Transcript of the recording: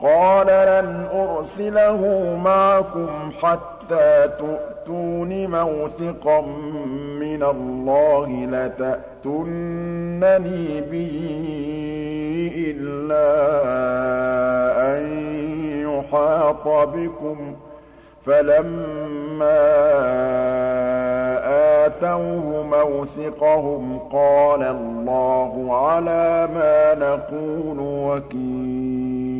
قَالَ لَنْ أُرْسِلَهُ مَعَكُمْ حَتَّىٰ تُؤْتُونِ مَوْثِقًا مِّنَ اللَّهِ لَتَأْتُنَّنِي بِهِ إِلَّا أَن يُحَاطَ بِكُمْ ۖ فَلَمَّا آتَوْهُ مَوْثِقَهُمْ قَالَ اللَّهُ عَلَىٰ مَا نَقُولُ وَكِيلٌ